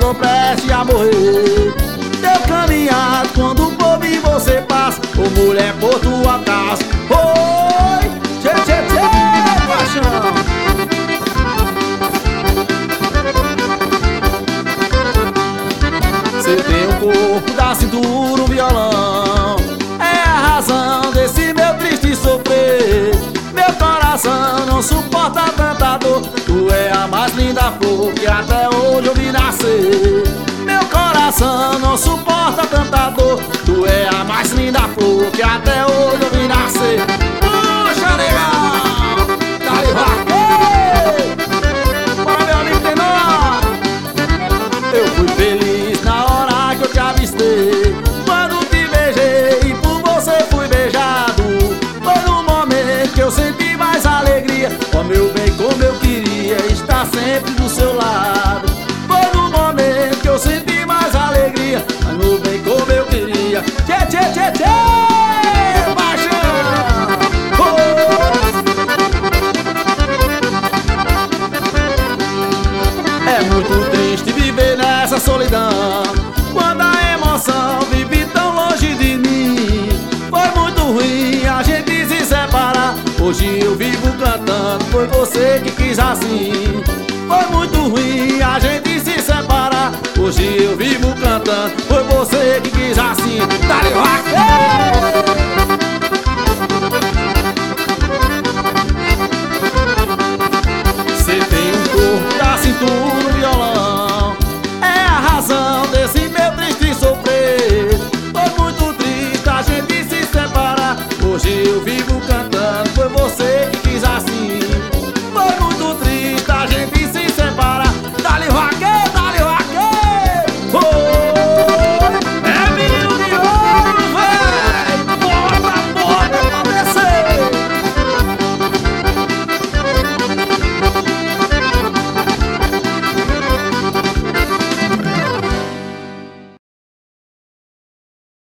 tô prestes a morrer. Deu caminhado quando por mim você passa, ô mulher por tua casa. Oi, tchê, tchê, tchê, paixão. Você tem o corpo da cintura, um violão, é a razão desse meu triste sofrer. Meu coração não suporta tanta dor, tu é a mais linda flor que até hoje eu vi nascer. Meu coração não suporta tanta dor, tu é a mais linda flor que até hoje eu vi nascer. Puxa, legal! Dá-lhe vaqueiro! Bora, meu amigo Tenor! Eu fui feliz na hora que eu te avistei, quando te beijei e por você fui beijado. Foi no momento que eu senti mais alegria, ó meu bem, como eu queria estar sempre do seu lado. Foi no momento que eu senti mais alegria, mas meu bem, como eu queria. Tchê, tchê, tchê, tchê, paixão! É muito triste viver nessa solidão, quando a emoção vive tão longe de mim. Foi muito ruim a gente se separar, hoje eu vivo cantando, foi você que quis assim. Foi muito ruim a gente se separar, hoje eu vivo